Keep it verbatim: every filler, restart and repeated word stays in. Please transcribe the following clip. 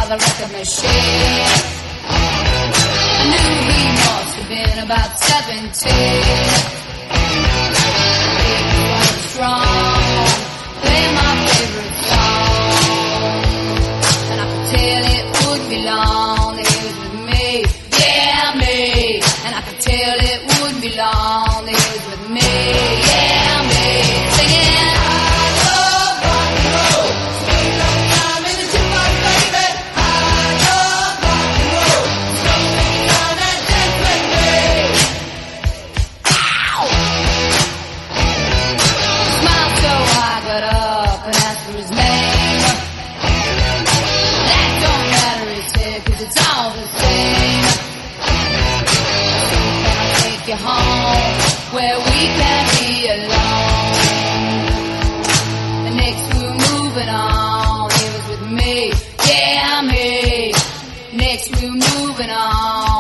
by the record machine. I knew he must have been about seventeen. He was strong, playing my favorite song, and I could tell it wouldn't be long that he was with me, yeah me. And I could tell it wouldn't be long that he was with me, yeah me. Singing I love rock and roll, sweet long time in the jukebox, baby. I love rock and roll, sweet time and dance with me. Ow! Smiled so I got up and asked for his name. That don't matter, he said, 'cause it's all the same. So can I take you home where we can be alone? And next we were moving on. He was with me, yeah me. Next we were moving on.